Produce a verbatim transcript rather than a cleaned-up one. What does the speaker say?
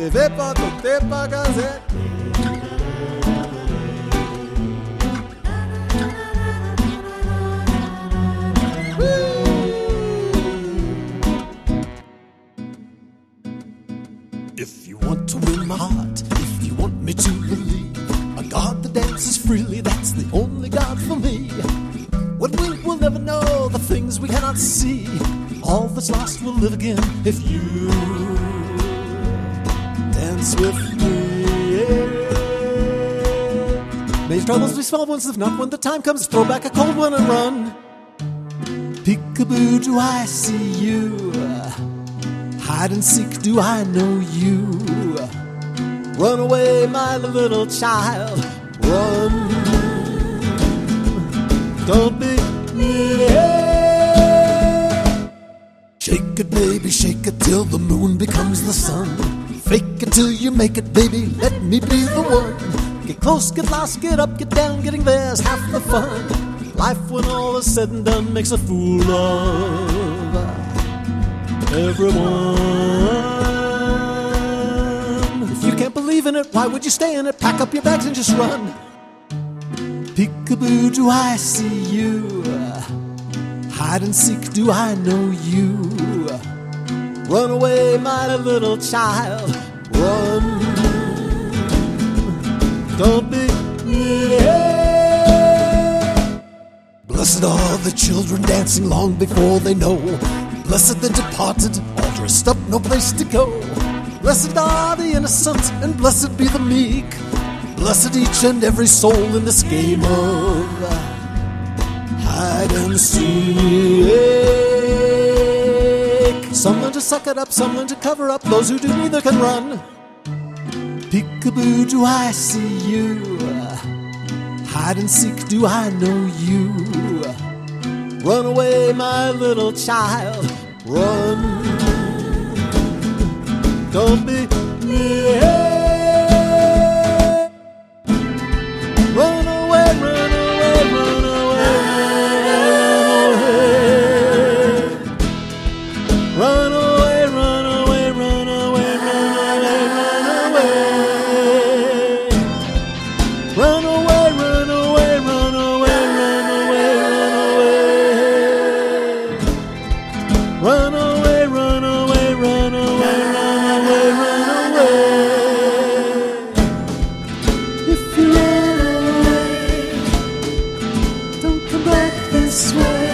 ne vais pas, tout est pas gazette. If you want to win my heart, if you want me to believe a God that dances freely, that's the only God for me. What we will never know, the things we cannot see. All that's lost will live again if you dance with me. May your troubles be small ones, if not when the time comes, throw back a cold one and run. Peekaboo, do I see you? Hide and seek, do I know you? Run away, my little child, run. Don't be yeah. Shake it, baby, shake it till the moon becomes the sun. Fake it till you make it, baby, let me be the one. Get close, get lost, get up, get down, getting there's half the fun. Life, when all is said and done, makes a fool of everyone. If you can't believe in it, why would you stay in it? Pack up your bags and just run. Peekaboo, do I see you? Hide and seek, do I know you? Run away, my little child, run. Don't be yeah. Blessed are the children dancing long before they know. Blessed the departed, all dressed up, no place to go. Blessed are the innocent, and blessed be the meek. Blessed each and every soul in this game of hide and seek. Some learn to suck it up, some learn to cover up. Those who do neither can run. Peekaboo, do I see you? Hide and seek, do I know you? Run away, my little child, run. Don't be yeah. Run away, run away, run away, run away, run away, run away, run away, run away, run away, run away, run away, run away, run away, run away, run away, run away. If you run away, don't come back this way.